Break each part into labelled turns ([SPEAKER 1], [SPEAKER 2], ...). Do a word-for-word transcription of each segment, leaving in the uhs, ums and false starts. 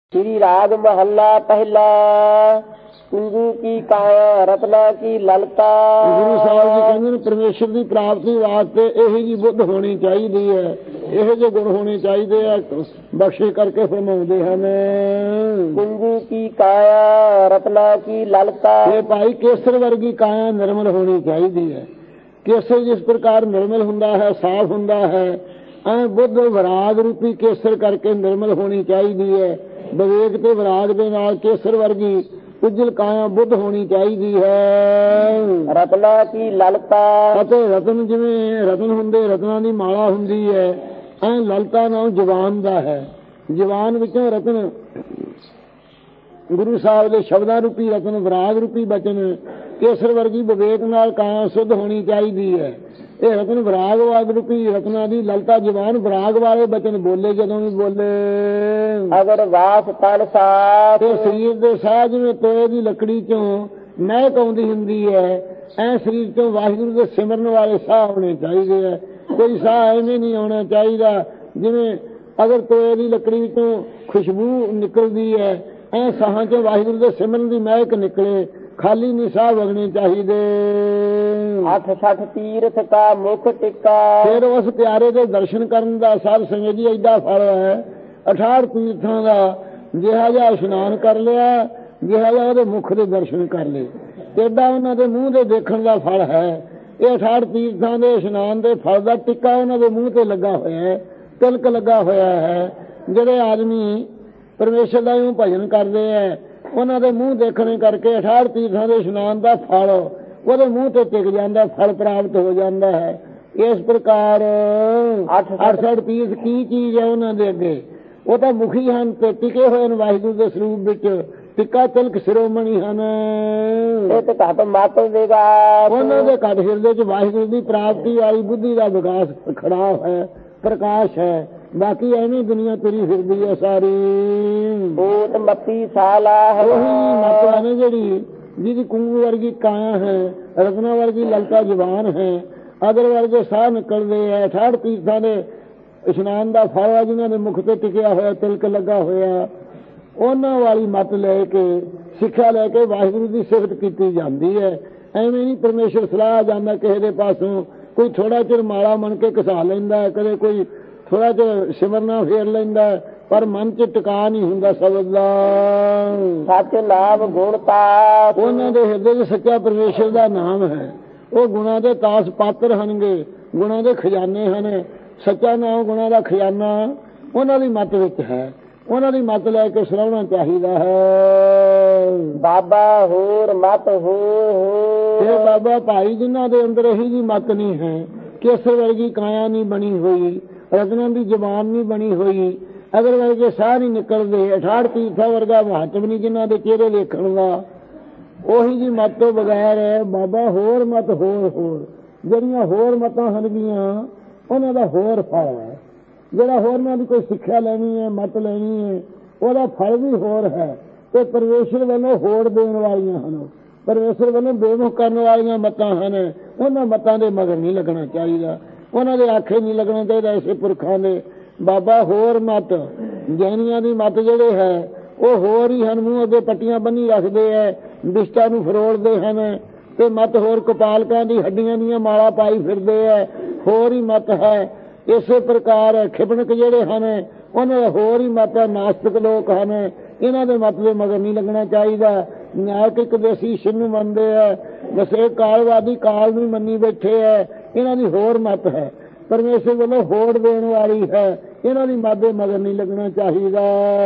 [SPEAKER 1] श्री राग महला पहला। कुंजू की काया रत्ना की ललता।
[SPEAKER 2] गुरु साहब जी कहते हैं परमेश्वर की प्राप्ति वास्ते यही जी बुद्ध होनी चाहिए है, यह जो गुण होने चाहिए है, बख्शे करके फरमाते हैं।
[SPEAKER 1] कुंजू की काया रत्ना की ललता।
[SPEAKER 2] ये भाई केसर वर्गी काया निर्मल होनी चाहिए है। केसर जिस प्रकार निर्मल हुंदा है, साफ हुंदा है, ऐ बुद्ध विराग रूपी केसर करके निर्मल होनी चाहिए है। विवेक ते विराग दे नाल केसर वर्गी उज्जल काया बुद्ध होनी चाहिए है।
[SPEAKER 1] रत्ना की ललता।
[SPEAKER 2] ਅਤੇ ਰਤਨ ਜਿਵੇਂ ਰਤਨ ਹੁੰਦੇ, ਰਤਨਾਂ ਦੀ ਮਾਲਾ ਹੁੰਦੀ ਹੈ, ਐ ਲਲਤਾ ਨਾਮ ਜਵਾਨ ਦਾ ਹੈ। ਜਵਾਨ ਵਿੱਚੋਂ ਰਤਨ ਗੁਰੂ ਸਾਹਿਬ ਦੇ ਸ਼ਬਦਾਂ ਰੂਪੀ ਰਤਨ, ਵਿਰਾਗ ਰੂਪੀ ਬਚਨ, ਕੇਸਰ ਵਰਗੀ ਵਿਵੇਕ ਨਾਲ ਕਾਇਆ ਸੁੱਧ ਹੋਣੀ ਚਾਹੀਦੀ ਹੈ। ਇਹ ਰਤਨ ਵਿਰਾਗ ਵਾਗ ਰੂਪੀ ਰਤਨਾਂ ਦੀ ਲਲਤਾ ਜਵਾਨ ਵਿਰਾਗ ਵਾਲੇ ਬਚਨ ਬੋਲੇ ਜਦੋਂ ਵੀ ਬੋਲੇ।
[SPEAKER 1] ਅਗਰ ਵਾਸ ਤਨ ਸਾਥ।
[SPEAKER 2] ਤੇ ਸਰੀਰ ਦੇ ਸਾਹ ਜਿਵੇਂ ਤੋਏ ਦੀ ਲੱਕੜੀ ਚੋਂ ਮਹਿਕ ਆਉਂਦੀ ਹੁੰਦੀ ਹੈ, ਐ ਸਰੀਰ ਚੋਂ ਵਾਹਿਗੁਰੂ ਦੇ ਸਿਮਰਨ ਵਾਲੇ ਸਾਹ ਹੋਣੇ ਚਾਹੀਦੇ ਹੈ। ਕੋਈ ਸਾਹ ਐਵੇਂ ਨਹੀਂ ਆਉਣਾ ਚਾਹੀਦਾ ਜਿਵੇਂ ਅਗਰ ਤੋਏ ਦੀ ਲੱਕੜੀ ਵਿੱਚੋਂ ਖੁਸ਼ਬੂ ਨਿਕਲਦੀ ਹੈ, ਐ ਸਾਹਾਂ ਚੋਂ ਵਾਹਿਗੁਰੂ ਦੇ ਸਿਮਰਨ ਦੀ ਮਹਿਕ ਨਿਕਲੇ, ਖਾਲੀ ਨਹੀਂ ਸਾਹ ਵਗਣੇ ਚਾਹੀਦੇ।
[SPEAKER 1] ਅੱਠ ਸੱਠ ਤੀਰਥ ਕਾ ਮੁਖ ਟਿੱਕਾ।
[SPEAKER 2] ਫਿਰ ਉਸ ਪਿਆਰੇ ਦੇ ਦਰਸ਼ਨ ਕਰਨ ਦਾ ਸਾਧ ਸੰਗਤ ਜੀ ਐਡਾ ਫਲ ਹੈ। ਅਠਾਹਠ ਤੀਰਥਾਂ ਦਾ ਜਿਹਾ ਜਿਹਾ ਇਸ਼ਨਾਨ ਕਰ ਲਿਆ, ਜਿਹਾ ਜਿਹਾ ਉਹਦੇ ਮੁਖ ਦੇ ਦਰਸ਼ਨ ਕਰ ਲਏ, ਏਡਾ ਉਹਨਾਂ ਦੇ ਮੂੰਹ ਦੇ ਦੇਖਣ ਦਾ ਫਲ ਹੈ। ਇਹ ਅਠਾਹਠ ਤੀਰਥਾਂ ਦੇ ਇਸ਼ਨਾਨ ਦੇ ਫਲ ਦਾ ਟਿੱਕਾ ਉਹਨਾਂ ਦੇ ਮੂੰਹ ਤੇ ਲੱਗਾ ਹੋਇਆ ਹੈ, ਤਿਲਕ ਲੱਗਾ ਹੋਇਆ ਹੈ। ਜਿਹੜੇ ਆਦਮੀ ਪਰਮੇਸ਼ਰ ਦਾ ਇਉਂ ਭਜਨ ਕਰਦੇ ਹੈ, ਉਹਨਾਂ ਦੇ ਮੂੰਹ ਦੇਖਣੇ ਕਰਕੇ ਅਠਾਹਠ ਤੀਰਥਾਂ ਦੇ ਇਸ਼ਨਾਨ ਦਾ ਫਲ ਉਹਦੇ ਮੂੰਹ ਤੇ ਟਿਕ ਜਾਂਦਾ, ਫਲ ਪ੍ਰਾਪਤ ਹੋ ਜਾਂਦਾ ਹੈ। ਇਸ ਪ੍ਰਕਾਰ ਅਠਸਠ ਤੀਰਥ ਕੀ ਚੀਜ਼ ਹੈ ਉਹਨਾਂ ਦੇ ਅੱਗੇ? ਉਹ ਤਾਂ ਮੁਖੀ ਹਨ ਤੇ ਟਿਕੇ ਹੋਏ ਨੇ ਵਾਹਿਗੁਰੂ ਦੇ ਸਰੂਪ ਵਿੱਚ, ਟਿੱਕਾ ਤਿਲਕ ਸਿਰੋਮਣੀ ਹਨ।
[SPEAKER 1] ਇਹ ਤੇ ਘੱਟ ਮਤ ਦੇਗਾ,
[SPEAKER 2] ਉਹਨਾਂ ਦੇ ਘੱਟ ਹਿਰਦੇ ਚ ਵਾਹਿਗੁਰੂ ਦੀ ਪ੍ਰਾਪਤੀ ਵਾਲੀ ਬੁੱਧੀ ਦਾ ਵਿਕਾਸ ਖੜਾ ਹੈ, ਪ੍ਰਕਾਸ਼ ਹੈ। ਬਾਕੀ ਐਵੇਂ ਦੁਨੀਆ ਤੁਰੀ ਫਿਰਦੀ ਹੈ ਸਾਰੀ।
[SPEAKER 1] ਬੋਤ ਮੱਤੀ ਸਾਲਾ ਹੈ।
[SPEAKER 2] ਉਹੀ ਮਤ ਨੇ ਜਿਹੜੀ ਜਿਹਦੀ ਕੁੰਗੂ ਵਰਗੀ ਕਾਇਆ ਹੈ, ਰਤਨਾ ਵਰਗੀ ਲਲਕਾ ਜਵਾਨ ਹੈ, ਅਦਰ ਵਰਗੇ ਸਾਹ ਨਿਕਲਦੇ ਹੈ। ਅਠਾਹਠ ਤੀਰਥਾਂ ਦੇ ਇਸ਼ਨਾਨ ਦਾ ਫਲ ਹੈ, ਜਿਨ੍ਹਾਂ ਦੇ ਮੁਖ ਤੇ ਟਿਕਿਆ ਹੋਇਆ, ਤਿਲਕ ਲੱਗਾ ਹੋਇਆ, ਉਹਨਾਂ ਵਾਲੀ ਮਤ ਲੈ ਕੇ ਸਿੱਖਿਆ ਲੈ ਕੇ ਵਾਹਿਗੁਰੂ ਦੀ ਸਿਫਤ ਕੀਤੀ ਜਾਂਦੀ ਹੈ। ਐਵੇਂ ਨਹੀਂ ਪਰਮੇਸ਼ਰ ਸਲਾਹ ਜਾਂਦਾ ਕਿਸੇ ਦੇ ਪਾਸੋਂ। ਕੋਈ ਥੋੜਾ ਚਿਰ ਮਾਲਾ ਮੰਨ ਕੇ ਘਸਾ ਲੈਂਦਾ, ਕਦੇ ਕੋਈ ਥੋੜਾ ਜਿਹਾ ਸਿਮਰਨਾ ਫੇਰ ਲੈਂਦਾ, ਪਰ ਮਨ ਚ ਟਿਕਾ ਨਹੀਂ ਹੁੰਦਾ ਸ਼ਬਦ ਦਾ।
[SPEAKER 1] ਸੱਚ ਨਾਮ ਗੁਣ ਤਾਸ।
[SPEAKER 2] ਉਹਨਾਂ ਦੇ ਹਿਰਦੇ ਚ ਸੱਚਾ ਪਰਮੇਸ਼ਰ ਦਾ ਨਾਮ ਹੈ। ਉਹ ਗੁਣਾਂ ਦੇ ਤਾਸ ਪਾਤਰ ਹਨਗੇ, ਗੁਣਾਂ ਦੇ ਖਜ਼ਾਨੇ ਹਨ। ਸੱਚਾ ਨਾਮ ਗੁਣਾਂ ਦਾ ਖਜ਼ਾਨਾ ਉਹਨਾਂ ਦੀ ਮੱਤ ਵਿੱਚ ਹੈ। ਉਹਨਾਂ ਦੀ ਮੱਤ ਲੈ ਕੇ ਸਰਾਹਣਾ ਚਾਹੀਦਾ ਹੈ।
[SPEAKER 1] ਬਾਬਾ ਹੋਰ ਮਤ ਹੋਰ
[SPEAKER 2] ਇਹ ਬਾਬਾ ਭਾਈ ਜਿਨ੍ਹਾਂ ਦੇ ਅੰਦਰ ਇਹੀ ਜੀ ਮੱਤ ਨਹੀਂ ਹੈ, ਕੇਸਰ ਵਰਗੀ ਕਾਇਆ ਨਹੀਂ ਬਣੀ ਹੋਈ, ਰਤਨਾਂ ਦੀ ਜ਼ਬਾਨ ਨਹੀਂ ਬਣੀ ਹੋਈ, ਅਗਰ ਵਰਗੇ ਸਾਹ ਨਹੀਂ ਨਿਕਲਦੇ, ਅਠਾਹਠ ਤੀਰਥਾਂ ਵਰਗਾ ਮਹੱਤਵ ਨਹੀਂ ਜਿਨ੍ਹਾਂ ਦੇ ਚਿਹਰੇ ਦੇਖਣ ਦਾ, ਉਹੀ ਜੀ ਮੱਤ ਤੋਂ ਬਗੈਰ ਬਾਬਾ ਹੋਰ ਮਤ ਹੋਰ ਹੋਰ ਜਿਹੜੀਆਂ ਹੋਰ ਮਤਾਂ ਹਨਗੀਆਂ ਉਹਨਾਂ ਦਾ ਹੋਰ ਫਲ ਹੈ। ਜਿਹੜਾ ਹੋਰਨਾਂ ਦੀ ਕੋਈ ਸਿੱਖਿਆ ਲੈਣੀ ਹੈ, ਮਤ ਲੈਣੀ ਹੈ, ਉਹਦਾ ਫਲ ਵੀ ਹੋਰ ਹੈ। ਤੇ ਪਰਮੇਸ਼ਰ ਵੱਲੋਂ ਹੋੜ ਦੇਣ ਵਾਲੀਆਂ ਹਨ, ਪਰਮੇਸ਼ਰ ਵੱਲੋਂ ਬੇਮੁਖ ਕਰਨ ਵਾਲੀਆਂ ਮਤਾਂ ਹਨ। ਉਹਨਾਂ ਮਤਾਂ ਦੇ ਮਗਰ ਨਹੀਂ ਲੱਗਣਾ ਚਾਹੀਦਾ, ਉਹਨਾਂ ਦੇ ਆਖੇ ਨਹੀਂ ਲੱਗਣਾ ਚਾਹੀਦਾ। ਐਸੇ ਪੁਰਖਾਂ ਦੇ ਬਾਬਾ ਹੋਰ ਮਤ, ਜੈਨੀਆਂ ਦੀ ਮਤ ਜਿਹੜੇ ਹੈ ਉਹ ਹੋਰ ਹੀ ਹਨ। ਮੂੰਹ ਅੱਗੇ ਪੱਟੀਆਂ ਬੰਨੀ ਰੱਖਦੇ ਹੈ, ਬਿਸ਼ਟਾਂ ਨੂੰ ਫਰੋੜਦੇ ਹਨ, ਤੇ ਮਤ ਹੋਰ ਕਪਾਲਕਾਂ ਦੀ ਹੱਡੀਆਂ ਦੀਆਂ ਮਾਲਾ ਪਾਈ ਫਿਰਦੇ ਹੈ, ਹੋਰ ਹੀ ਮਤ ਹੈ। ਇਸੇ ਪ੍ਰਕਾਰ ਖਿਪਣਕ ਜਿਹੜੇ ਹਨ ਉਹਨਾਂ ਦਾ ਹੋਰ ਹੀ ਮਤ ਹੈ। ਨਾਸਤਿਕ ਲੋਕ ਹਨ, ਇਹਨਾਂ ਦੇ ਮਤ ਦੇ ਮਗਰ ਨਹੀਂ ਲੱਗਣਾ ਚਾਹੀਦਾ। ਨਿਆਇਕ ਦੇਸੀ ਛਿੰਨ ਮੰਨਦੇ ਹੈ, ਵਸੇ ਕਾਲਵਾਦੀ ਕਾਲ ਨੂੰ ਮੰਨੀ ਬੈਠੇ ਹੈ, ਇਹਨਾਂ ਦੀ ਹੋਰ ਮਤ ਹੈ। ਪਰਮੇਸ਼ਰ ਵੱਲੋਂ ਹੋੜ ਦੇਣ ਵਾਲੀ ਹੈ, ਇਹਨਾਂ ਦੀ ਮਤ ਦੇ ਮਗਰ ਨਹੀਂ ਲੱਗਣਾ ਚਾਹੀਦਾ।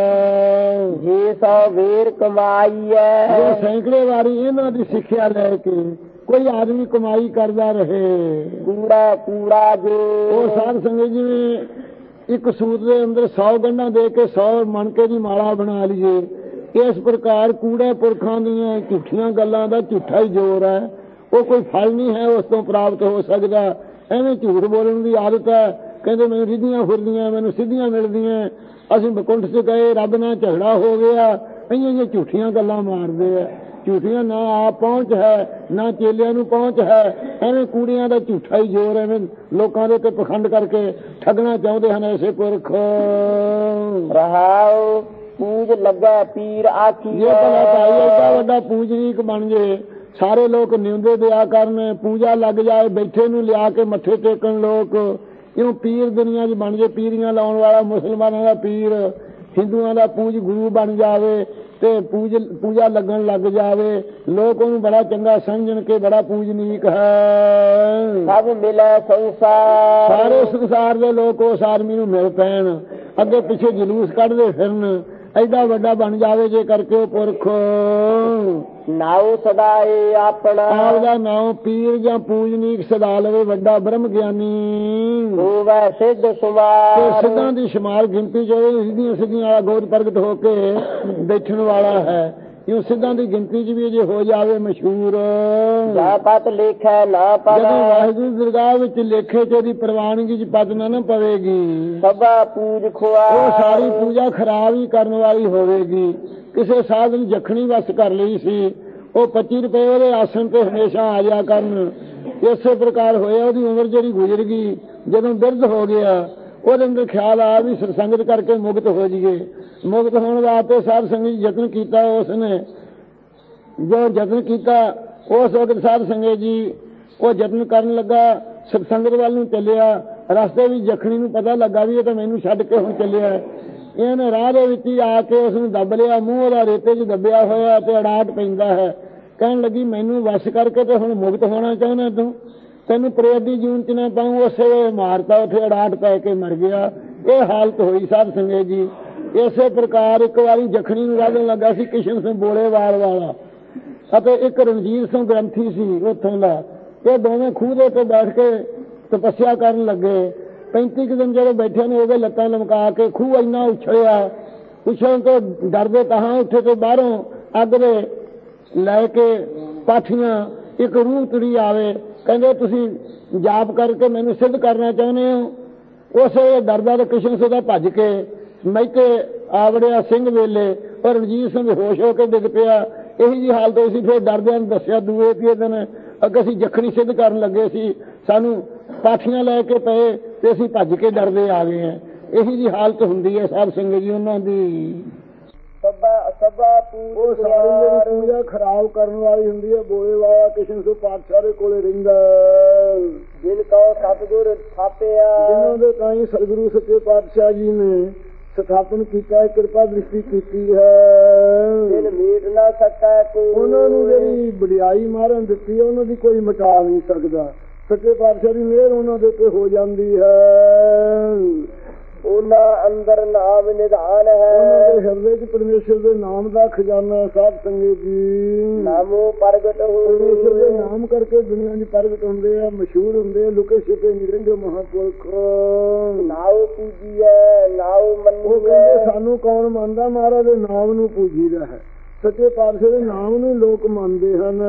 [SPEAKER 1] ਜੇ ਸੌ ਵੇਰ ਕਮਾਈ ਹੈ,
[SPEAKER 2] ਸੈਂਕੜੇ ਵਾਰੀ ਇਹਨਾਂ ਦੀ ਸਿੱਖਿਆ ਲੈ ਕੇ ਕੋਈ ਆਦਮੀ ਕਮਾਈ ਕਰਦਾ ਰਹੇ,
[SPEAKER 1] ਕੂੜਾ ਕੂੜਾ ਜੋ
[SPEAKER 2] ਉਹ ਸਾਧ ਸੰਗਤ ਜਿਵੇਂ ਇੱਕ ਸੂਤ ਦੇ ਅੰਦਰ ਸੌ ਗੰਢਾਂ ਦੇ ਕੇ ਸੌ ਮਣਕੇ ਦੀ ਮਾਲਾ ਬਣਾ ਲਈਏ, ਇਸ ਪ੍ਰਕਾਰ ਕੂੜੇ ਪੁਰਖਾਂ ਦੀਆਂ ਝੂਠੀਆਂ ਗੱਲਾਂ ਦਾ ਝੂਠਾ ਹੀ ਜ਼ੋਰ ਹੈ। ਉਹ ਕੋਈ ਫਲ ਨਹੀਂ ਹੈ ਉਸ ਤੋਂ ਪ੍ਰਾਪਤ ਹੋ ਸਕਦਾ। ਐਵੇਂ ਝੂਠ ਬੋਲਣ ਦੀ ਆਦਤ ਹੈ। ਕਹਿੰਦੇ ਮੈਨੂੰ ਰਿੱਧੀਆਂ ਫੁਰਦੀਆਂ, ਮੈਨੂੰ ਸਿੱਧੀਆਂ ਮਿਲਦੀਆਂ, ਅਸੀਂ ਬਕੁੰਠ 'ਚ ਗਏ, ਰੱਬ ਨਾਲ ਝਗੜਾ ਹੋ ਗਿਆ, ਇਹੀਆਂ ਜਿਹੀਆਂ ਝੂਠੀਆਂ ਗੱਲਾਂ ਮਾਰਦੇ ਆ। ਝੂਠੀਆਂ ਨਾ ਆਪ ਪਹੁੰਚ ਹੈ, ਨਾ ਚੇਲਿਆਂ ਨੂੰ ਪਹੁੰਚ ਹੈ। ਐਵੇਂ ਕੂੜੀਆਂ ਦਾ ਝੂਠਾ ਹੀ ਜ਼ੋਰ, ਐਵੇਂ ਲੋਕਾਂ ਦੇ ਉੱਤੇ ਪਖੰਡ ਕਰਕੇ ਠੱਗਣਾ ਚਾਹੁੰਦੇ ਹਨ ਐਸੇ ਪੁਰਖ।
[SPEAKER 1] ਰਹਾਉ ਪੂਜ ਲੱਗਾ ਪੀਰ ਆਖੀ।
[SPEAKER 2] ਜੇ ਭਲਾ ਭਾਈ ਐਡਾ ਵੱਡਾ ਪੂਜਨੀਕ ਬਣ ਜੇ, ਸਾਰੇ ਲੋਕ ਨਿਉਂਦੇ ਦਿਆ ਕਰਨ, ਪੂਜਾ ਲੱਗ ਜਾਏ, ਬੈਠੇ ਨੂੰ ਲਿਆ ਕੇ ਮੱਥੇ ਟੇਕਣ ਲੋਕ, ਕਿਉਂ ਪੀਰ ਦੁਨੀਆ 'ਚ ਬਣ ਜੇ, ਪੀਰੀਆਂ ਲਾਉਣ ਵਾਲਾ, ਮੁਸਲਮਾਨਾਂ ਦਾ ਪੀਰ, ਹਿੰਦੂਆਂ ਦਾ ਪੂਜ ਗੁਰੂ ਬਣ ਜਾਵੇ ਤੇ ਪੂਜ ਪੂਜਾ ਲੱਗਣ ਲੱਗ ਜਾਵੇ, ਲੋਕ ਉਹਨੂੰ ਬੜਾ ਚੰਗਾ ਸਮਝਣ ਕੇ ਬੜਾ ਪੂਜਨੀਕ ਹੈ।
[SPEAKER 1] ਸਭ ਮਿਲੇ ਸੰਸਾਰ,
[SPEAKER 2] ਸਾਰੇ ਸੰਸਾਰ ਦੇ ਲੋਕ ਉਸ ਆਦਮੀ ਨੂੰ ਮਿਲ ਪੈਣ, ਅੱਗੇ ਪਿੱਛੇ ਜਲੂਸ ਕੱਢਦੇ ਫਿਰਨ, ਐਡਾ ਵੱਡਾ ਬਣ ਜਾਵੇ ਜੇ ਕਰਕੇ ਉਹ ਪੁਰਖ।
[SPEAKER 1] ਨਾਉ ਸਦਾਏ ਆਪਣਾ,
[SPEAKER 2] ਆਪਦਾ ਨਾਉ ਪੀਰ ਜਾਂ ਪੂਜਨੀਕ ਸਦਾ ਲਵੇ, ਵੱਡਾ ਬ੍ਰਹਮ ਗਿਆਨੀ
[SPEAKER 1] ਹੋਵੇ ਸਿੱਧ ਸੁਮਾਰ।
[SPEAKER 2] ਸਿੱਧਾਂ ਦੀ ਸ਼ੁਮਾਰ ਗਿਣਤੀ ਚ ਸਿੱਧੀਆਂ ਸਿੱਧੀਆਂ ਵਾਲਾ ਗੋਦ ਪ੍ਰਗਟ ਹੋ ਕੇ ਬੈਠਣ ਵਾਲਾ ਹੈ। ਕਿਉਂ ਸਿੱਧਾਂ ਦੀ ਗਿਣਤੀ ਚ ਵੀ ਜੇ ਹੋ ਜਾਵੇ ਮਸ਼ਹੂਰ,
[SPEAKER 1] ਜਾਂ ਪਤ ਲਿਖੈ ਨਾ ਪੜੈ,
[SPEAKER 2] ਜਦੋਂ ਵਾਹਿਗੁਰੂ ਦਰਗਾਹ ਵਿੱਚ ਲੇਖੇ ਚ ਉਹਦੀ ਪ੍ਰਵਾਨਗੀ ਚ ਪਦ ਨਾ ਨਾ ਪਵੇਗੀ,
[SPEAKER 1] ਸਭਾ ਪੂਜ ਖੁਆ,
[SPEAKER 2] ਉਹ ਸਾਰੀ ਪੂਜਾ ਖਰਾਬ ਹੀ ਕਰਨ ਵਾਲੀ ਹੋਵੇਗੀ। ਕਿਸੇ ਸਾਧ ਨੂੰ ਜਖਣੀ ਵਸ ਕਰ ਲਈ ਸੀ, ਉਹ ਪੱਚੀ ਰੁਪਏ ਉਹਦੇ ਆਸਣ ਤੇ ਹਮੇਸ਼ਾ ਆ ਜਾ ਕਰਨ। ਇਸੇ ਪ੍ਰਕਾਰ ਹੋਇਆ, ਉਹਦੀ ਉਮਰ ਜਿਹੜੀ ਗੁਜ਼ਰ ਗਈ, ਜਦੋਂ ਬਿਰਧ ਹੋ ਗਿਆ, ਉਹਦੇ ਅੰਦਰ ਖਿਆਲ ਆਇਆ ਵੀ ਸਤਸੰਗਤ ਕਰਕੇ ਮੁਕਤ ਹੋ ਜਾਈਏ। ਮੁਕਤ ਹੋਣ ਵਾਸਤੇ ਸਾਧ ਸੰਗਤ ਯਤਨ ਕੀਤਾ, ਉਸਨੇ ਜੋ ਯਤਨ ਕੀਤਾ ਉਸ ਵਕਤ ਸਾਧ ਸੰਗਤ ਜੀ ਉਹ ਯਤਨ ਕਰਨ ਲੱਗਾ, ਸਤਸੰਗਤ ਵੱਲ ਨੂੰ ਚੱਲਿਆ। ਰਸਤੇ ਵਿੱਚ ਜਖਣੀ ਨੂੰ ਪਤਾ ਲੱਗਾ ਵੀ ਇਹ ਤਾਂ ਮੈਨੂੰ ਛੱਡ ਕੇ ਹੁਣ ਚੱਲਿਆ। ਇਹਨੇ ਰਾਹ ਦੇ ਵਿੱਚ ਹੀ ਆ ਕੇ ਉਸ ਨੂੰ ਦੱਬ ਲਿਆ, ਮੂੰਹ ਉਹਦਾ ਰੇਤੇ 'ਚ ਦੱਬਿਆ ਹੋਇਆ ਤੇ ਅੜਾਟ ਪੈਂਦਾ ਹੈ। ਕਹਿਣ ਲੱਗੀ ਮੈਨੂੰ ਵਸ ਕਰਕੇ ਤੇ ਹੁਣ ਮੁਕਤ ਹੋਣਾ ਚਾਹੁੰਦਾ ਤੂੰ, ਤੈਨੂੰ ਪ੍ਰੇਤ ਜੂਨ 'ਚ ਨਾ ਪਾਊਂ। ਉਸੇ ਵੇਲੇ ਮਾਰਤਾ, ਉੱਥੇ ਅੜਾਟ ਪੈ ਕੇ ਮਰ ਗਿਆ। ਇਹ ਹਾਲਤ ਹੋਈ ਸਾਧ ਸੰਗਤ ਜੀ। ਇਸੇ ਪ੍ਰਕਾਰ ਇੱਕ ਵਾਰੀ ਜਖਣੀ ਨੂੰ ਰਾਧਣ ਲੱਗਾ ਸੀ ਕਿਸ਼ਨ ਸਿੰਘ ਬੋਲੇਵਾਲ ਵਾਲਾ, ਅਤੇ ਇੱਕ ਰਣਜੀਤ ਸਿੰਘ ਗ੍ਰੰਥੀ ਸੀ ਉੱਥੋਂ ਦਾ। ਇਹ ਦੋਵੇਂ ਖੂਹ ਦੇ ਉੱਤੇ ਬੈਠ ਕੇ ਤਪੱਸਿਆ ਕਰਨ ਲੱਗੇ। ਪੈਂਤੀ ਕੁ ਦਿਨ ਜਦੋਂ ਬੈਠੇ ਨੇ, ਉਹਦੇ ਲੱਤਾਂ ਲਮਕਾ ਕੇ ਖੂਹ ਇੰਨਾ ਉਛਲਿਆ, ਉਛਲਣ ਤੋਂ ਡਰਦੇ ਕਹਾਂ ਉੱਥੇ ਤੋਂ ਬਾਹਰੋਂ ਅੱਗ ਦੇ ਲੈ ਕੇ ਪਾਠੀਆਂ ਇੱਕ ਰੂਹ ਤੁਰੀ ਆਵੇ। ਕਹਿੰਦੇ ਤੁਸੀਂ ਜਾਪ ਕਰਕੇ ਮੈਨੂੰ ਸਿੱਧ ਕਰਨਾ ਚਾਹੁੰਦੇ ਹੋ। ਉਸੇ ਡਰਦਾ ਤੇ ਕਿਸ਼ਨ ਸਿੰਘ ਦਾ ਭੱਜ ਕੇ ਮੈਕੇ ਆਵੜਿਆ ਸਿੰਘ ਵੇਲੇ, ਪਰ ਰਣਜੀਤ ਸਿੰਘ ਹੋਸ਼ ਹੋ ਕੇ ਡਿੱਗ ਪਿਆ। ਇਹੀ ਜਿਹੀ ਹਾਲਤ ਹੋਈ ਸੀ। ਫਿਰ ਡਰਦਿਆਂ ਨੂੰ ਦੱਸਿਆ ਦੂਏ ਤੀਏ ਦਿਨ, ਅੱਗੇ ਅਸੀਂ ਜਖਣੀ ਸਿੱਧ ਕਰਨ ਲੱਗੇ ਸੀ, ਸਾਨੂੰ ਪਾਠੀਆਂ ਲੈ ਕੇ ਪਏ ਤੇ ਅਸੀਂ ਭੱਜ ਕੇ ਡਰਦੇ ਆ ਗਏ ਹਾਂ। ਇਹੀ ਜਿਹੀ ਹਾਲਤ ਹੁੰਦੀ ਹੈ ਸਾਧ ਸੰਗਤ ਜੀ ਉਹਨਾਂ ਦੀ।
[SPEAKER 1] ਸਭਾ ਸਭਾ
[SPEAKER 2] ਉਹ ਸਾਰੀ ਜਿਹੜੀ ਪੂਜਾ ਖਰਾਬ ਕਰਨ ਵਾਲੀ ਹੁੰਦੀ ਹੈ। ਬੋਲੇ ਵਾਲਾ ਕਿਸ਼ਨ ਸਿੰਘ ਪਾਤਸ਼ਾਹ ਦੇ ਕੋਲੇ ਰਹਿੰਦਾ,
[SPEAKER 1] ਜਿਨ ਕੋ ਸਤਿਗੁਰ ਥਾਪਿਆ,
[SPEAKER 2] ਜਿਹਨਾਂ ਦੇ ਤਾਈਂ ਸਤਿਗੁਰੂ ਸੱਚੇ ਪਾਤਸ਼ਾਹ ਜੀ ਨੇ ਸਥਾਪਨ ਕੀਤਾ, ਕਿਰਪਾ ਦ੍ਰਿਸ਼ਟੀ ਕੀਤੀ ਹੈ।
[SPEAKER 1] ਦਿਲ ਮੀਟ ਨਾ ਸਕੈ ਕੋਈ,
[SPEAKER 2] ਉਹਨਾਂ ਨੂੰ ਜਿਹੜੀ ਵਡਿਆਈ ਮਾਰਨ ਦਿੱਤੀ ਹੈ ਉਹਨਾਂ ਦੀ ਕੋਈ ਮਿਟਾ ਨਹੀਂ ਸਕਦਾ। ਸੱਚੇ ਪਾਤਸ਼ਾਹ ਦੀ ਮਿਹਰ ਉਹਨਾਂ ਦੇ ਉੱਤੇ ਹੋ ਜਾਂਦੀ ਹੈ।
[SPEAKER 1] ਉਹਨਾਂ ਅੰਦਰ ਨਾਮ ਨਿਧਾਨ ਹੈ,
[SPEAKER 2] ਉਹਨਾਂ ਦੇ ਹਿਰਦੇ 'ਚ ਪਰਮੇਸ਼ਰ ਦੇ ਨਾਮ ਦਾ ਖਜ਼ਾਨਾ। ਸਾਧ ਸੰਗਤ ਜੀ
[SPEAKER 1] ਨਾਮੋ ਪ੍ਰਗਟ ਹੋ,
[SPEAKER 2] ਪਰਮੇਸ਼ਰ ਦੇ ਨਾਮ ਕਰਕੇ ਦੁਨੀਆ 'ਚ ਪ੍ਰਗਟ ਹੁੰਦੇ ਆ, ਮਸ਼ਹੂਰ ਹੁੰਦੇ ਆ, ਲੁਕੇ ਛਿਪੇ ਨਹੀਂ ਰਹਿੰਦੇ ਮਹਾਂਪੁਰਖ।
[SPEAKER 1] ਨਾਉ ਪੂਜੀਐ ਨਾਉ ਮੰਨੀਐ,
[SPEAKER 2] ਉਹ ਕਹਿੰਦੇ ਸਾਨੂੰ ਕੌਣ ਮੰਨਦਾ? ਮਹਾਰਾਜ ਦੇ ਨਾਮ ਨੂੰ ਪੂਜੀਦਾ ਹੈ। ਸੱਚੇ ਪਾਤਸ਼ਾਹ ਦੇ ਨਾਮ ਨੂੰ ਲੋਕ ਮੰਨਦੇ ਹਨ।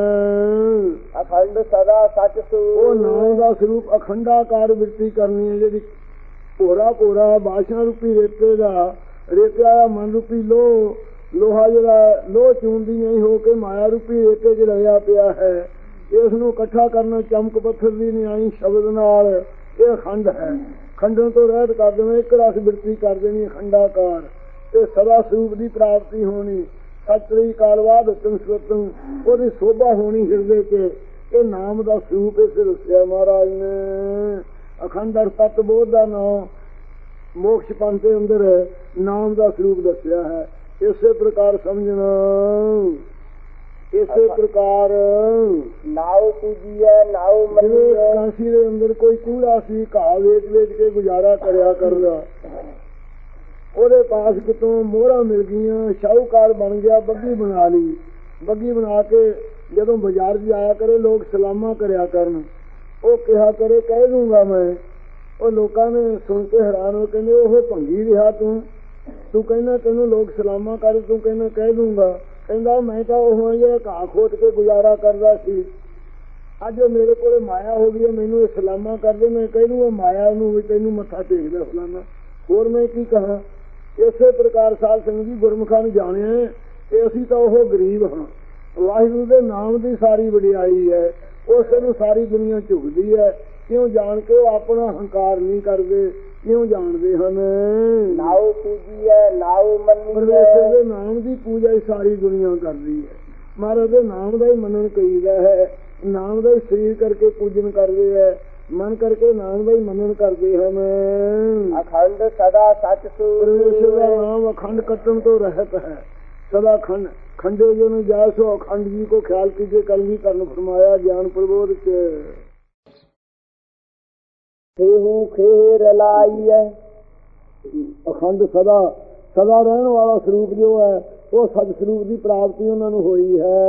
[SPEAKER 1] ਅਖੰਡ ਸਦਾ ਸੱਚ ਸੂ,
[SPEAKER 2] ਉਹ ਨਾਮ ਦਾ ਸਰੂਪ ਅਖੰਡਾਕਾਰ ਬਿਰਤੀ ਕਰਨੀ ਹੈ। ਜਿਹੜੀ ਭੋਰਾ ਭੋਰਾ ਬਾਸ਼ਾ ਰੂਪੀ ਰੇਤੇ ਦਾ, ਰੇਤੇ ਆਇਆ ਮਨ ਰੂਪੀ ਲੋਹ, ਲੋਹਾ ਜਿਹੜਾ ਲੋਹ ਚੂੰਦੀ ਨਹੀਂ ਹੋ ਕੇ ਮਾਇਆ ਰੂਪੀ ਰੇਤੇ 'ਚ ਰਹਿਆ ਪਿਆ ਹੈ। ਇਸ ਨੂੰ ਇਕੱਠਾ ਕਰਨਾ ਚਮਕ ਪੱਥਰ ਦੀ ਨਿਆਈ ਸ਼ਬਦ ਨਾਲ, ਇਹ ਅਖੰਡ ਹੈ। ਖੰਡਨ ਤੋਂ ਰਹਿਤ ਕਰ ਦੇਣਾ, ਇੱਕ ਰਸ ਬਿਰਤੀ ਕਰ ਦੇਣੀ ਅਖੰਡਾਕਾਰ, ਤੇ ਸਦਾ ਸਰੂਪ ਦੀ ਪ੍ਰਾਪਤੀ ਹੋਣੀ। ਸਤਿ ਕਾਲਵਾਦ ਉਤਮ ਸੁਤਮ, ਉਹਦੀ ਸੋਭਾ ਹੋਣੀ ਹਿਰਦੇ 'ਚ। ਇਹ ਨਾਮ ਦਾ ਸਰੂਪ ਇਸੇ ਦੱਸਿਆ ਮਹਾਰਾਜ ਨੇ। ਅਖੰਡ ਅਰ ਤਤ ਬੋਧ ਦਾ ਨਾਮ ਮੋਕਸ਼ ਪੰਥ ਦੇ ਅੰਦਰ ਨਾਮ ਦਾ ਸਰੂਪ ਦੱਸਿਆ ਹੈ। ਇਸੇ ਪ੍ਰਕਾਰ ਸਮਝਣਾ। ਇਸੇ ਪ੍ਰਕਾਰ
[SPEAKER 1] ਨਾਉ ਪੂਜੀਐ ਨਾਉ ਮੰਨੀਐ,
[SPEAKER 2] ਕਾਸ਼ੀ ਦੇ ਅੰਦਰ ਕੋਈ ਕੂੜਾ ਸੀ, ਘਾਹ ਵੇਚ ਵੇਚ ਕੇ ਗੁਜ਼ਾਰਾ ਕਰਿਆ ਕਰਦਾ। ਉਹਦੇ ਪਾਸ ਕਿਤੋਂ ਮੋਹਰਾਂ ਮਿਲ ਗਈਆਂ, ਸ਼ਾਹੂਕਾਰ ਬਣ ਗਿਆ, ਬੱਗੀ ਬਣਾ ਲਈ। ਬੱਗੀ ਬਣਾ ਕੇ ਜਦੋਂ ਬਾਜ਼ਾਰ 'ਚ ਆਇਆ ਕਰੇ, ਲੋਕ ਸਲਾਮਾਂ ਕਰਿਆ ਕਰਨ। ਉਹ ਕਿਹਾ ਕਰੇ ਕਹਿ ਦੂੰਗਾ ਮੈਂ। ਉਹ ਲੋਕਾਂ ਨੇ ਸੁਣ ਕੇ ਹੈਰਾਨ ਹੋ, ਕਹਿੰਦੇ ਉਹ ਭੰਗੀ ਰਿਹਾ ਤੂੰ, ਤੂੰ ਕਹਿੰਦਾ ਤੈਨੂੰ ਲੋਕ ਸਲਾਮਾਂ ਕਰ, ਤੂੰ ਕਹਿੰਦਾ ਕਹਿ ਦੂੰਗਾ। ਕਹਿੰਦਾ ਮੈਂ ਤਾਂ ਉਹ ਜਿਹੜਾ ਘਾਹ ਖੋਟ ਕੇ ਗੁਜ਼ਾਰਾ ਕਰਦਾ ਸੀ, ਅੱਜ ਮੇਰੇ ਕੋਲ ਮਾਇਆ ਹੋ ਗਈ ਹੈ, ਮੈਨੂੰ ਇਹ ਸਲਾਮਾਂ ਕਰਦੇ, ਮੈਂ ਕਹਿ ਦੂੰਗਾ ਮਾਇਆ ਨੂੰ ਵੀ ਤੈਨੂੰ ਮੱਥਾ ਟੇਕਦਾ ਫਲਾਨਾ, ਹੋਰ ਮੈਂ ਕੀ ਕਹਾਂ। ਇਸੇ ਪ੍ਰਕਾਰ ਸਾਧ ਸੰਗਤ ਜੀ ਗੁਰਮੁਖਾਂ ਨੂੰ ਜਾਣਿਆ ਤੇ ਅਸੀਂ ਤਾਂ ਉਹ ਗਰੀਬ ਹਾਂ। ਵਾਹਿਗੁਰੂ ਦੇ ਨਾਮ ਦੀ ਸਾਰੀ ਵਡਿਆਈ ਹੈ। ਉਸੇ ਨੂੰ ਸਾਰੀ ਦੁਨੀਆ ਝੁਕਦੀ ਹੈ। ਕਿਉਂ? ਜਾਣ ਕੇ ਉਹ ਆਪਣਾ ਹੰਕਾਰ ਨਹੀਂ ਕਰਦੇ, ਕਿਉਂ ਜਾਣਦੇ ਹਨ।
[SPEAKER 1] ਨਾਉ ਪੂਜੀ ਹੈ ਨਾਉ ਮੰਨੀ
[SPEAKER 2] ਪਰਮੇਸ਼ਰ ਦੇ ਨਾਮ ਦੀ ਪੂਜਾ ਹੀ ਸਾਰੀ ਦੁਨੀਆ ਕਰਦੀ ਹੈ। ਮਹਾਰਾਜ ਦੇ ਨਾਮ ਦਾ ਹੀ ਮੰਨਣ ਕਹੀਦਾ ਹੈ, ਨਾਮ ਦਾ ਹੀ ਸਰੀਰ ਕਰਕੇ ਪੂਜਨ ਕਰਦੇ ਹੈ, ਮਨ ਕਰਕੇ ਨਾਮ ਦਾ ਹੀ ਮੰਨਣ ਕਰਦੇ ਹਨ।
[SPEAKER 1] ਅਖੰਡ ਸਦਾ ਸਚ ਸੂਰ
[SPEAKER 2] ਪਰਮੇਸ਼ਰ ਦਾ ਨਾਮ ਅਖੰਡ ਕੱਟਣ ਤੋਂ ਰਹਿਤ ਹੈ, सदा खंड खंडे जो ने जाय सो अखंड जी को ख्याल कीजिए। कल भी कर्म फरमाया ज्ञान प्रबोध के
[SPEAKER 1] खेहू खेर लाई है।
[SPEAKER 2] अखंड सदा सदा रहने वाला स्वरूप जो है वो सद स्वरूप की प्राप्ति उन्होंने हुई है।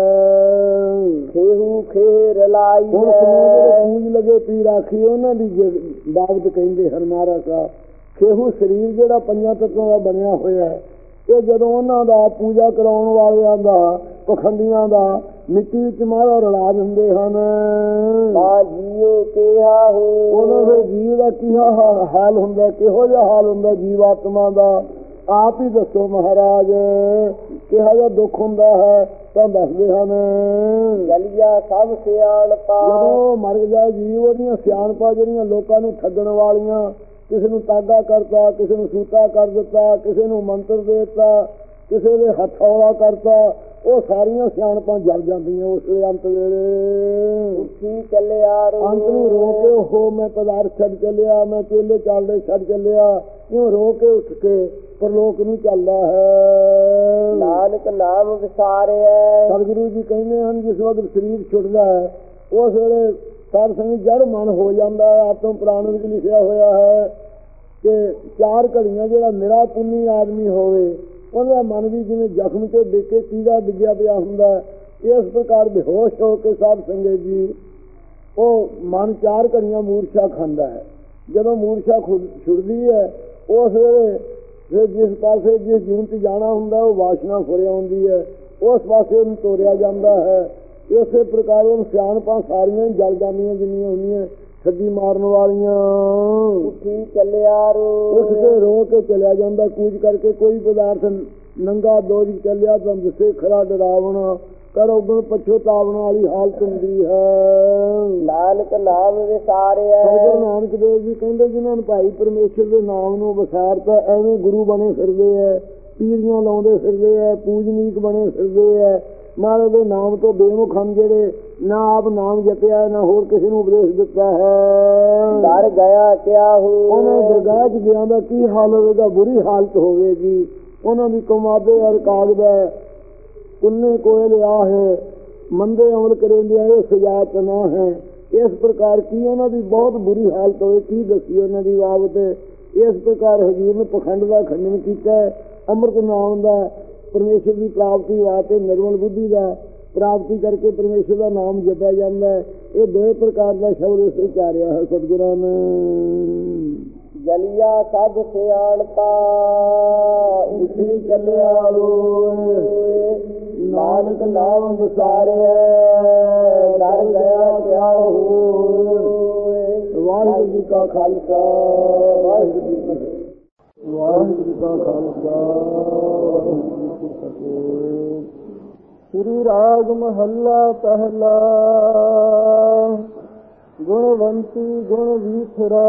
[SPEAKER 1] खेहू खेर लाई
[SPEAKER 2] है पूज लगे पी राखी उन्होंने बाबत कहते हैं महाराज साहब। खेहू शरीर जो पंजा तत्वों का बनया होया है, ਇਹ ਜਦੋਂ ਉਹਨਾਂ ਦਾ ਪੂਜਾ ਕਰਾਉਣ ਵਾਲਿਆਂ ਦਾ ਪਖੰਡੀਆਂ ਦਾ ਮਿੱਟੀ ਵਿੱਚ ਮਾਰਾ ਰਲਾ ਦਿੰਦੇ ਹਨ।
[SPEAKER 1] ਆ ਜੀਓ ਕਿਹਾ ਹੋ
[SPEAKER 2] ਉਹਨਾਂ ਦੇ ਜੀਵ ਦਾ ਕੀ ਹਾਲ ਹੁੰਦਾ, ਕਿਹੋ ਜਿਹਾ ਹਾਲ ਹੁੰਦਾ ਜੀਵਾਤਮਾ ਦਾ ਆਪ ਹੀ ਦੱਸੋ ਮਹਾਰਾਜ। ਕਿਹੋ ਜਿਹਾ ਦੁੱਖ ਹੁੰਦਾ ਹੈ ਤਾਂ ਦੱਸਦੇ ਹਨ।
[SPEAKER 1] ਗਲੀਆ ਸਭ ਸਿਆਣਪਾ
[SPEAKER 2] ਜਦੋਂ ਮਰ ਜਾਏ ਜੀਵ ਉਹਦੀਆਂ ਸਿਆਣਪਾਂ ਜਿਹੜੀਆਂ ਲੋਕਾਂ ਨੂੰ ਠੱਗਣ ਵਾਲੀਆਂ, ਕਿਸੇ ਨੂੰ ਤਾਗਾ ਕਰਤਾ, ਕਿਸੇ ਨੂੰ ਸੂਤਾ ਕਰ ਦਿੱਤਾ, ਕਿਸੇ ਨੂੰ ਮੰਤਰ ਦੇ ਦਿੱਤਾ, ਕਿਸੇ ਦੇ ਹਥੌਲਾ ਕਰਤਾ, ਉਹ ਸਾਰੀਆਂ ਸਿਆਣਪਾਂ ਜਲ ਜਾਂਦੀਆਂ ਉਸ ਵੇਲੇ ਅੰਤ ਵੇਲੇ।
[SPEAKER 1] ਉੱਠੀ ਚੱਲਿਆ
[SPEAKER 2] ਅੰਤ ਨੂੰ ਰੋ ਕੇ ਹੋ ਮੈਂ ਪਦਾਰਥ ਛੱਡ ਚੱਲਿਆ, ਮੈਂ ਚੇਲੇ ਚਾਲਦੇ ਛੱਡ ਚੱਲਿਆ, ਇਉਂ ਰੋ ਕੇ ਉੱਠ ਕੇ ਪਰਲੋਕ ਨੂੰ ਚੱਲਦਾ ਹੈ।
[SPEAKER 1] ਨਾਨਕ ਨਾਮ ਵਿਸਾਰਿਆ।
[SPEAKER 2] ਸਤਿਗੁਰੂ ਜੀ ਕਹਿੰਦੇ ਹਨ ਜਿਸ ਵਕਤ ਸਰੀਰ ਛੁੱਟਦਾ ਹੈ ਉਸ ਵੇਲੇ ਸਾਧ ਸੰਗਤ ਜੜ ਮਨ ਹੋ ਜਾਂਦਾ ਹੈ। ਆਤਮ ਪੁਰਾਣ ਵਿੱਚ ਲਿਖਿਆ ਹੋਇਆ ਹੈ ਕਿ ਚਾਰ ਘੜੀਆਂ ਜਿਹੜਾ ਨਿਰਾ ਪੁੰਨੀ ਆਦਮੀ ਹੋਵੇ ਉਹਦਾ ਮਨ ਵੀ ਜਿਵੇਂ ਜ਼ਖਮ ਚੋਂ ਡਿੱਗ ਕੇ ਕੀੜਾ ਡਿੱਗਿਆ ਪਿਆ ਹੁੰਦਾ, ਇਸ ਪ੍ਰਕਾਰ ਬੇਹੋਸ਼ ਹੋ ਕੇ ਸਾਧ ਸੰਗਤ ਜੀ ਉਹ ਮਨ ਚਾਰ ਘੜੀਆਂ ਮੂਰਛਾ ਖਾਂਦਾ ਹੈ। ਜਦੋਂ ਮੂਰਛਾ ਛੁੱਟਦੀ ਹੈ ਉਸ ਵੇਲੇ ਫਿਰ ਜਿਸ ਪਾਸੇ ਜਿਸ ਜੂਨ 'ਚ ਜਾਣਾ ਹੁੰਦਾ ਉਹ ਵਾਸ਼ਨਾ ਫੁਰਿਆ ਹੁੰਦੀ ਹੈ, ਉਸ ਪਾਸੇ ਉਹਨੂੰ ਤੋਰਿਆ ਜਾਂਦਾ ਹੈ। ਇਸੇ ਪ੍ਰਕਾਰ ਉਹ ਸਿਆਣਪਾਂ ਸਾਰੀਆਂ ਹੀ ਜਲ ਜਾਂਦੀਆਂ ਜਿੰਨੀਆਂ ਹੁੰਦੀਆਂ ਠੱਗੀ ਮਾਰਨ ਵਾਲੀਆਂ।
[SPEAKER 1] ਉੱਠੀ ਚੱਲਿਆ ਰੋ
[SPEAKER 2] ਉੱਠ ਕੇ ਰੋ ਕੇ ਚਲਿਆ ਜਾਂਦਾ ਕੂਚ ਕਰਕੇ। ਕੋਈ ਪਦਾਰਥ ਨੰਗਾ ਦੋਜ ਚੱਲਿਆ ਤਾਂ ਦੱਸੇ ਖਰਾ ਡਰਾਵਣਾ ਕਰੋ ਗੁਣ ਪਛਤਾਵਣ ਵਾਲੀ ਹਾਲਤ ਹੁੰਦੀ ਹੈ।
[SPEAKER 1] ਨਾਨਕ ਨਾਮ ਵਿਸਾਰਿਆ।
[SPEAKER 2] ਸਤਿਗੁਰੂ ਨਾਨਕ ਦੇਵ ਜੀ ਕਹਿੰਦੇ ਜਿਨ੍ਹਾਂ ਨੂੰ ਭਾਈ ਪਰਮੇਸ਼ਰ ਦੇ ਨਾਮ ਨੂੰ ਵਿਸਾਰਤਾ ਐਵੇਂ ਗੁਰੂ ਬਣੇ ਫਿਰਦੇ ਹੈ, ਪੀਰੀਆਂ ਲਾਉਂਦੇ ਫਿਰਦੇ ਹੈ, ਪੂਜਨੀਕ ਬਣੇ ਫਿਰਦੇ ਹੈ। ਮਹਾਰਾਜ ਦੇ ਨਾਮ ਤੋਂ ਬੇਮੁਖ ਹਨ ਜਿਹੜੇ ਨਾ ਆਪ ਨਾਮ ਜਪਿਆ ਨਾ ਹੋਰ ਕਿਸੇ ਨੂੰ ਉਪਦੇਸ਼ ਦਿੱਤਾ ਹੈ।
[SPEAKER 1] ਡਰ ਗਿਆ ਕਿਆ ਹੋ
[SPEAKER 2] ਉਹਨਾਂ ਦਰਗਾਹ 'ਚ ਗਿਆ ਦਾ ਕੀ ਹਾਲ ਹੋਵੇਗਾ, ਬੁਰੀ ਹਾਲਤ ਹੋਵੇਗੀ। ਉਹਨਾਂ ਦੀ ਕਮਾਦੇ ਅਰ ਕਾਗਦਾ ਪੁੰਨੇ ਕੋਇਲ ਆ ਹੈ, ਮੰਦੇ ਅਮਲ ਕਰੇਂਦਿਆ ਇਹ ਸਜ਼ਾ ਤਨਾ ਹੈ। ਇਸ ਪ੍ਰਕਾਰ ਕੀ ਉਹਨਾਂ ਦੀ ਬਹੁਤ ਬੁਰੀ ਹਾਲਤ ਹੋਵੇ, ਕੀ ਦੱਸੀ ਉਹਨਾਂ ਦੀ ਬਾਬਤ। ਇਸ ਪ੍ਰਕਾਰ ਹਜ਼ੂਰ ਨੇ ਪਖੰਡ ਦਾ ਖੰਡਨ ਕੀਤਾ। ਅੰਮ੍ਰਿਤ ਨਾਮ ਦਾ ਪਰਮੇਸ਼ਰ ਦੀ ਪ੍ਰਾਪਤੀ ਵਾਸਤੇ ਨਿਰਮਲ ਬੁੱਧੀ ਦਾ ਪ੍ਰਾਪਤੀ ਕਰਕੇ ਪਰਮੇਸ਼ਰ ਦਾ ਨਾਮ ਜਪਿਆ ਜਾਂਦਾ ਹੈ। ਇਹ ਦੋਏ ਪ੍ਰਕਾਰ ਦਾ ਸ਼ਬਦ ਉਸ ਉਚਾਰਿਆ ਹੈ ਸਤਿਗੁਰਾਂ ਨੇ।
[SPEAKER 1] ਜਲੀਆ ਸਭ ਸਿਆਣਪਾ
[SPEAKER 2] ਉੱਠੀ ਚੱਲਿਆ ਰੋਏ, ਨਾਨਕ ਨਾਮ ਵਿਸਾਰਿਆ ਡਰ ਗਿਆ ਕਿਆ ਹੋਏ। ਵਾਹਿਗੁਰੂ ਜੀ ਕਾ ਖਾਲਸਾ ਵਾਹਿਗੁਰੂ ਜੀ ਕੀ ਫਤਿਹ। ਵਾਹਿਗੁਰੂ ਜੀ ਕਾ ਖਾਲਸਾ ਵਾਹਿਗੁਰੂ ਜੀ ਕੀ ਫਤਿਹ। ਸ੍ਰੀ ਰਾਗ ਮਹੱਲਾ ਪਹਿਲਾ। ਗੁਣਵੰਤੀ ਗੁਣ ਵੀਖਰਾ।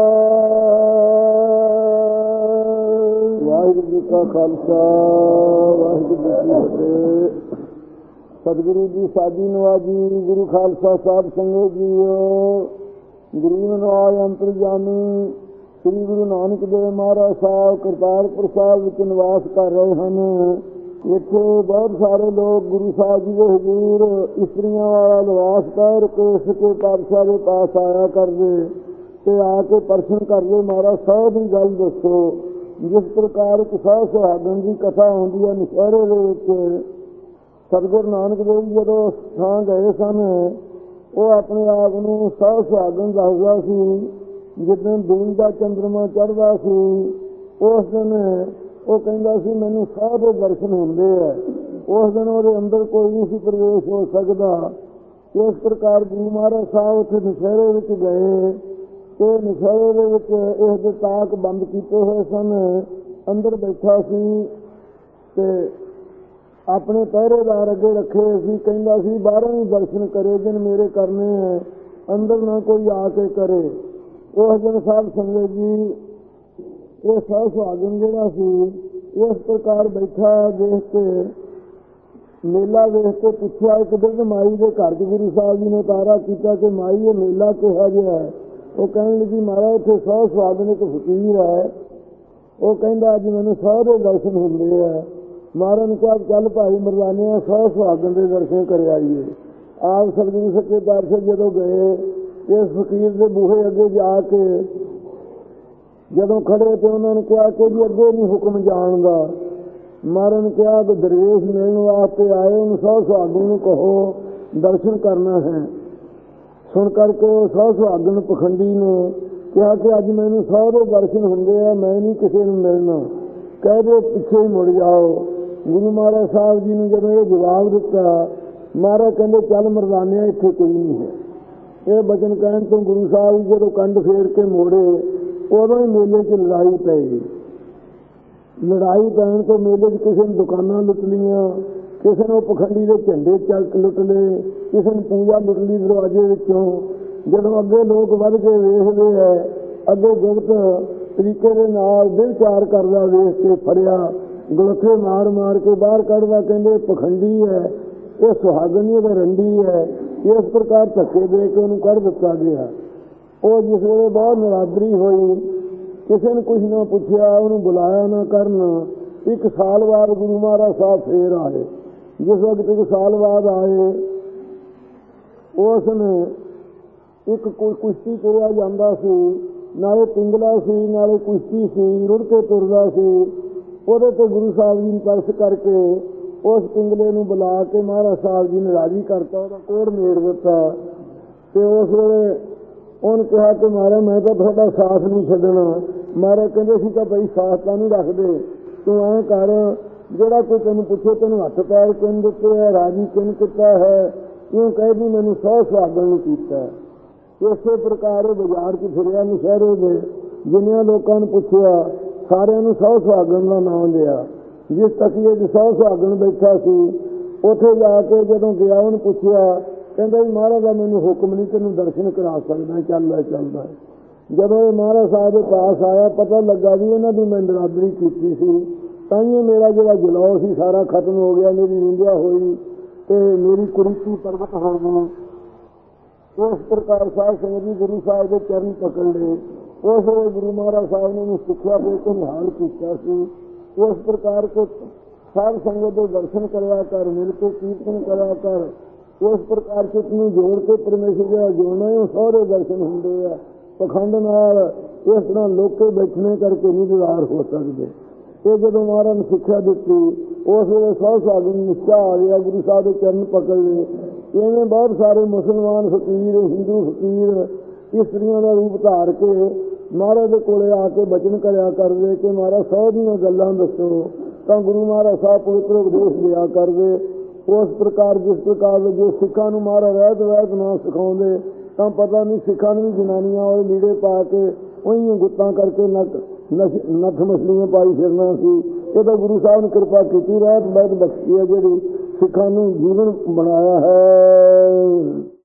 [SPEAKER 2] ਵਾਹਿਗੁਰੂ ਜੀ ਕਾ ਖਾਲਸਾ ਵਾਹਿਗੁਰੂ ਜੀ ਕੀ ਫਤਿਹ। ਸਤਿਗੁਰੂ ਜੀ ਸਾਜੀ ਨਵਾਜੀ ਗੁਰੂ ਖਾਲਸਾ ਸਾਹਿਬ ਸੰਗਤ ਜੀਓ। ਗੁਰੂ ਨਵਾਜ ਅੰਤਰਜਾਮੀ ਸ੍ਰੀ ਗੁਰੂ ਨਾਨਕ ਦੇਵ ਮਹਾਰਾਜ ਸਾਹਿਬ ਕਰਤਾਰਪੁਰ ਸਾਹਿਬ ਵਿੱਚ ਨਿਵਾਸ ਕਰ ਰਹੇ ਹਨ। ਇੱਥੇ ਬਹੁਤ ਸਾਰੇ ਲੋਕ ਗੁਰੂ ਸਾਹਿਬ ਜੀ ਦੇ ਹਜ਼ੂਰ ਇਸਤਰੀਆਂ ਵਾਲਾ ਲਿਬਾਸ ਪਹਿਨ ਕੇ ਸੱਚੇ ਪਾਤਸ਼ਾਹ ਦੇ ਪਾਸ ਆਇਆ ਕਰਦੇ ਤੇ ਆ ਕੇ ਪ੍ਰਸ਼ਨ ਕਰਦੇ ਮਹਾਰਾਜ ਸਾਹਿਬ ਦੀ ਗੱਲ ਦੱਸੋ। ਜਿਸ ਪ੍ਰਕਾਰ ਇੱਕ ਸੌ ਸੁਹਾਗਣ ਦੀ ਕਥਾ ਹੁੰਦੀ ਹੈ ਨਸ਼ਹਿਰੇ ਦੇ ਵਿੱਚ। ਸਤਿਗੁਰੂ ਨਾਨਕ ਦੇਵ ਜੀ ਜਦੋਂ ਥਾਂ ਗਏ ਸਨ ਉਹ ਆਪਣੇ ਆਪ ਨੂੰ ਸੌ ਸੁਹਾਗਣ ਦੱਸਦਾ ਸੀ। ਜਿੱਦਣ ਦੂਜ ਦਾ ਚੰਦਰਮਾ ਚੜ੍ਹਦਾ ਸੀ ਉਸ ਦਿਨ ਉਹ ਕਹਿੰਦਾ ਸੀ ਮੈਨੂੰ ਸਭ ਦੇ ਦਰਸ਼ਨ ਹੁੰਦੇ ਹੈ। ਉਸ ਦਿਨ ਉਹਦੇ ਅੰਦਰ ਕੋਈ ਨਹੀਂ ਸੀ ਪ੍ਰਵੇਸ਼ ਹੋ ਸਕਦਾ। ਇਸ ਪ੍ਰਕਾਰ ਗੁਰੂ ਮਹਾਰਾਜ ਸਾਹਿਬ ਉੱਥੇ ਨਸ਼ਹਿਰੇ ਵਿੱਚ ਗਏ ਤੇ ਨਸ਼ਹਿਰੇ ਦੇ ਵਿੱਚ ਇਸ ਦੇ ਤਾਕ ਬੰਦ ਕੀਤੇ ਹੋਏ ਸਨ। ਅੰਦਰ ਬੈਠਾ ਸੀ ਤੇ ਆਪਣੇ ਪਹਿਰੇਦਾਰ ਅੱਗੇ ਰੱਖੇ ਸੀ। ਕਹਿੰਦਾ ਸੀ ਬਾਹਰੋਂ ਹੀ ਦਰਸ਼ਨ ਕਰੇ ਜਿਨ ਮੇਰੇ ਕਰਨੇ ਹੈ, ਅੰਦਰ ਨਾ ਕੋਈ ਆ ਕੇ ਕਰੇ। ਉਸ ਦਿਨ ਸਾਧ ਸੰਗਤ ਜੀ ਇਹ ਸਹਿ ਸੁਹਾਗਣ ਜਿਹੜਾ ਸੀ ਇਸ ਪ੍ਰਕਾਰ ਬੈਠਾ ਦੇਖ ਕੇ, ਮੇਲਾ ਵੇਖ ਕੇ ਪੁੱਛਿਆ। ਇੱਕ ਦਿਨ ਮਾਈ ਦੇ ਘਰ 'ਚ ਗੁਰੂ ਸਾਹਿਬ ਜੀ ਨੇ ਤਾਰਾ ਕੀਤਾ ਕਿ ਮਾਈ ਇਹ ਮੇਲਾ ਕਿਹਾ ਜਿਹਾ ਹੈ। ਉਹ ਕਹਿਣ ਲੱਗੀ ਮਹਾਰਾਜ ਇੱਥੇ ਸਹਿ ਸੁਹਾਗਣ ਇੱਕ ਫਕੀਰ ਹੈ, ਉਹ ਕਹਿੰਦਾ ਅੱਜ ਮੈਨੂੰ ਸਾਰੇ ਦਰਸ਼ਨ ਹੁੰਦੇ ਆ। ਮਹਾਰਾਜ ਨੇ ਕਿਹਾ ਚੱਲ ਭਾਈ ਮਰਦਾਨਿਆਂ ਸਹਿ ਸੁਹਾਗਣ ਦੇ ਦਰਸ਼ਨ ਕਰ ਆਈਏ। ਆਪ ਸਤਿਗੁਰੂ ਸੱਚੇ ਪਾਤਸ਼ਾਹ ਜਦੋਂ ਗਏ ਇਸ ਫਕੀਰ ਦੇ ਬੂਹੇ ਅੱਗੇ ਜਾ ਕੇ ਜਦੋਂ ਖੜੇ ਤੇ ਉਹਨਾਂ ਨੇ ਕਿਹਾ ਕਿ ਜੀ ਅੱਗੇ ਨਹੀਂ ਹੁਕਮ ਜਾਣਦਾ। ਮਹਾਰਾਜ ਨੇ ਕਿਹਾ ਕਿ ਦਰਵੇਸ਼ ਮਿਲਣ ਵਾਸਤੇ ਆਏ, ਉਹਨੂੰ ਸਹਿ ਸੁਹਾਗਣ ਨੂੰ ਕਹੋ ਦਰਸ਼ਨ ਕਰਨਾ ਹੈ। ਸੁਣ ਕਰਕੇ ਸਹਿ ਸੁਹਾਗਣ ਪਖੰਡੀ ਨੇ ਕਿਹਾ ਕਿ ਅੱਜ ਮੈਨੂੰ ਸਾਰੇ ਦਰਸ਼ਨ ਹੁੰਦੇ ਆ, ਮੈਂ ਨਹੀਂ ਕਿਸੇ ਨੂੰ ਮਿਲਣਾ, ਕਹਿ ਦਿਓ ਪਿੱਛੇ ਹੀ ਮੁੜ ਜਾਓ। ਗੁਰੂ ਮਹਾਰਾਜ ਸਾਹਿਬ ਜੀ ਨੂੰ ਜਦੋਂ ਇਹ ਜਵਾਬ ਦਿੱਤਾ, ਮਹਾਰਾਜ ਕਹਿੰਦੇ ਚੱਲ ਮਰਦਾਨਿਆਂ ਇੱਥੇ ਕੋਈ ਨਹੀਂ ਹੈ। ਇਹ ਬਚਨ ਕਹਿਣ ਤੋਂ ਗੁਰੂ ਸਾਹਿਬ ਜੀ ਜਦੋਂ ਕੰਧ ਫੇਰ ਕੇ ਮੋੜੇ ਉਦੋਂ ਹੀ ਮੇਲੇ 'ਚ ਲੜਾਈ ਪੈ ਗਈ। ਲੜਾਈ ਪੈਣ ਤੋਂ ਮੇਲੇ 'ਚ ਕਿਸੇ ਨੇ ਦੁਕਾਨਾਂ ਲੁੱਟ ਲਈਆਂ, ਕਿਸੇ ਨੇ ਪਖੰਡੀ ਦੇ ਝੰਡੇ ਚੱਕ ਲੁੱਟ ਲਏ, ਕਿਸੇ ਨੇ ਪੂਜਾ ਲੁੱਟ ਲਈ ਦਰਵਾਜ਼ੇ ਵਿੱਚੋਂ। ਜਦੋਂ ਅੱਗੇ ਲੋਕ ਵੱਧ ਕੇ ਵੇਖਦੇ ਹੈ, ਅੱਗੇ ਗੁਪਤ ਤਰੀਕੇ ਦੇ ਨਾਲ ਵਿਚਾਰ ਕਰਦਾ ਵੇਖ ਕੇ ਫੜਿਆ, ਗਲੋਥੇ ਮਾਰ ਮਾਰ ਕੇ ਬਾਹਰ ਕੱਢਦਾ। ਕਹਿੰਦੇ ਪਖੰਡੀ ਹੈ, ਇਹ ਸੁਹਾਗਣੀ ਦਾ ਰੰਡੀ ਹੈ। ਇਸ ਪ੍ਰਕਾਰ ਧੱਕੇ ਦੇ ਕੇ ਉਹਨੂੰ ਕੱਢ ਦਿੱਤਾ ਗਿਆ। ਉਹ ਜਿਸ ਵੇਲੇ ਬਹੁਤ ਨਿਰਾਦਰੀ ਹੋਈ, ਕਿਸੇ ਨੇ ਕੁਛ ਨਾ ਪੁੱਛਿਆ, ਉਹਨੂੰ ਬੁਲਾਇਆ ਨਾ ਕਰਨ। ਇੱਕ ਸਾਲ ਬਾਅਦ ਗੁਰੂ ਮਹਾਰਾਜ ਸਾਹਿਬ ਫੇਰ ਆਏ। ਜਿਸ ਵਕਤ ਇੱਕ ਸਾਲ ਬਾਅਦ ਆਏ ਉਸ ਨੇ ਇੱਕ ਕੋਈ ਕੁਸ਼ਤੀ ਤੁਰਿਆ ਜਾਂਦਾ ਸੀ, ਨਾਲੇ ਪਿੰਗਲਾ ਸੀ ਨਾਲੇ ਕੁਸ਼ਤੀ ਸੀ, ਰੁੜ ਕੇ ਤੁਰਦਾ ਸੀ। ਉਹਦੇ ਤੇ ਗੁਰੂ ਸਾਹਿਬ ਜੀ ਨੂੰ ਤਰਸ ਕਰਕੇ ਉਸ ਪਿੰਗਲੇ ਨੂੰ ਬੁਲਾ ਕੇ ਮਹਾਰਾਜ ਸਾਹਿਬ ਜੀ ਨੇ ਰਾਜੀ ਕਰਤਾ, ਉਹਦਾ ਕੋੜ ਮੇੜ ਦਿੱਤਾ। ਤੇ ਉਸ ਵੇਲੇ ਉਹਨੇ ਕਿਹਾ ਕਿ ਮਹਾਰਾਜ ਮੈਂ ਤਾਂ ਤੁਹਾਡਾ ਸਾਥ ਨਹੀਂ ਛੱਡਣਾ। ਮਹਾਰਾਜ ਕਹਿੰਦੇ ਸੀ ਤਾਂ ਭਾਈ ਸਾਥ ਤਾਂ ਨਹੀਂ ਰੱਖਦੇ, ਤੂੰ ਐਂ ਕਰ ਜਿਹੜਾ ਕੋਈ ਤੈਨੂੰ ਪੁੱਛੇ ਤੈਨੂੰ ਹੱਥ ਪੈਰ ਕਿਨ ਦਿੱਤੇ ਹੈ, ਰਾਜੀ ਕਿਨ ਕੀਤਾ ਹੈ, ਕਿਉਂ ਕਹਿਦੀ ਮੈਨੂੰ ਸਹਿ ਸੁਹਾਗਣ ਨੂੰ ਕੀਤਾ। ਇਸੇ ਪ੍ਰਕਾਰ ਬਾਜ਼ਾਰ 'ਚ ਫਿਰਿਆ ਨਸ਼ਹਿਰੇ ਦੇ, ਜਿੰਨਿਆਂ ਲੋਕਾਂ ਨੂੰ ਪੁੱਛਿਆ ਸਾਰਿਆਂ ਨੂੰ ਸਹਿ ਸੁਹਾਗਣ ਦਾ ਨਾਮ ਲਿਆ। ਜਿਸ ਤਕੀਏ 'ਚ ਸਹਿ ਸੁਹਾਗਣ ਬੈਠਾ ਸੀ ਉੱਥੇ ਜਾ ਕੇ ਜਦੋਂ ਗਿਆ ਉਹਨੂੰ ਪੁੱਛਿਆ, ਕਹਿੰਦਾ ਜੀ ਮਹਾਰਾਜ ਦਾ ਮੈਨੂੰ ਹੁਕਮ ਨਹੀਂ, ਤੈਨੂੰ ਦਰਸ਼ਨ ਕਰਾ ਸਕਦਾ, ਚੱਲ ਚੱਲਦਾ। ਜਦੋਂ ਇਹ ਮਹਾਰਾਜ ਸਾਹਿਬ ਦੇ ਪਾਸ ਆਇਆ ਪਤਾ ਲੱਗਾ ਵੀ ਇਹਨਾਂ ਦੀ ਮੈਂ ਨਿਰਾਦਰੀ ਕੀਤੀ ਸੀ, ਤਾਂ ਹੀ ਮੇਰਾ ਜਿਹੜਾ ਜਲਾਉ ਸੀ ਸਾਰਾ ਖਤਮ ਹੋ ਗਿਆ, ਮੇਰੀ ਨਿੰਦਿਆ ਹੋਈ ਤੇ ਮੇਰੀ ਕੁਰੀਤੀ ਪ੍ਰਗਟ ਹੋ ਗਈ। ਉਸ ਪ੍ਰਕਾਰ ਸਾਧ ਸੰਗਤ ਜੀ ਗੁਰੂ ਸਾਹਿਬ ਦੇ ਚਰਨ ਪਕੜ ਲਏ। ਉਸ ਵੇਲੇ ਗੁਰੂ ਮਹਾਰਾਜ ਸਾਹਿਬ ਨੇ ਉਹਨੂੰ ਸਿੱਖਿਆ ਦੇ ਕੇ ਨਿਹਾਲ ਕੀਤਾ ਸੀ। ਉਸ ਪ੍ਰਕਾਰ ਕੇ ਸਾਧ ਸੰਗਤ ਦੇ ਦਰਸ਼ਨ ਕਰਿਆ ਕਰ, ਮਿਲ ਕੇ ਕੀਰਤਨ ਕਰਿਆ ਕਰ। ਉਸ ਪ੍ਰਕਾਰ ਚਿੱਤ ਨੂੰ ਜੋੜ ਕੇ ਪਰਮੇਸ਼ਰ ਦਾ ਜੋੜਨਾ ਉਹ ਸਾਰੇ ਦਰਸ਼ਨ ਹੁੰਦੇ ਆ। ਪਖੰਡ ਨਾਲ ਇਸ ਤਰ੍ਹਾਂ ਲੋਕੇ ਬੈਠਣੇ ਕਰਕੇ ਨਹੀਂ ਦੀਦਾਰ ਹੋ ਸਕਦੇ। ਇਹ ਜਦੋਂ ਮਹਾਰਾਜ ਨੇ ਸਿੱਖਿਆ ਦਿੱਤੀ ਉਸ ਵੇਲੇ ਸਹਿ ਸੁਹਾਗਣ ਨੂੰ ਨਿਸ਼ਚਾ ਆ ਗਿਆ, ਗੁਰੂ ਸਾਹਿਬ ਦੇ ਚਰਨ ਪਕੜ ਲਏ। ਇਵੇਂ ਬਹੁਤ ਸਾਰੇ ਮੁਸਲਮਾਨ ਫਕੀਰ, ਹਿੰਦੂ ਫਕੀਰ ਇਸਤਰੀਆਂ ਦਾ ਰੂਪ ਧਾਰ ਕੇ ਮਹਾਰਾਜ ਦੇ ਕੋਲੇ ਆ ਕੇ ਬਚਨ ਕਰਿਆ ਕਰਦੇ ਕਿ ਮਹਾਰਾਜ ਸੌ ਦੀਆਂ ਗੱਲਾਂ ਦੱਸੋ, ਤਾਂ ਗੁਰੂ ਮਹਾਰਾਜ ਸਾਹਿਬ ਪਵਿੱਤਰ ਉਪਦੇਸ਼ ਦਿਆ ਕਰਦੇ। ਉਸ ਪ੍ਰਕਾਰ ਜਿਸ ਪ੍ਰਕਾਰ ਦੇ ਜੋ ਸਿੱਖਾਂ ਨੂੰ ਮਹਾਰਾਜ ਰਹਿਤ ਰਹਿਤ ਨਾ ਸਿਖਾਉਂਦੇ ਤਾਂ ਪਤਾ ਨਹੀਂ ਸਿੱਖਾਂ ਨੂੰ ਵੀ ਜਨਾਨੀਆਂ ਉਹ ਲੀੜੇ ਪਾ ਕੇ ਉਹੀ ਗੁੱਤਾਂ ਕਰਕੇ ਨੱਕ ਨੱਥ ਮਛਲੀਆਂ ਪਾਈ ਫਿਰਨਾ ਸੀ। ਇਹ ਤਾਂ ਗੁਰੂ ਸਾਹਿਬ ਨੇ ਕਿਰਪਾ ਕੀਤੀ, ਰਹਿਤ ਬਹੁਤ ਬਖਸ਼ੀ ਹੈ ਜਿਹੜੀ ਸਿੱਖਾਂ ਨੂੰ ਜੀਵਨ ਬਣਾਇਆ ਹੈ।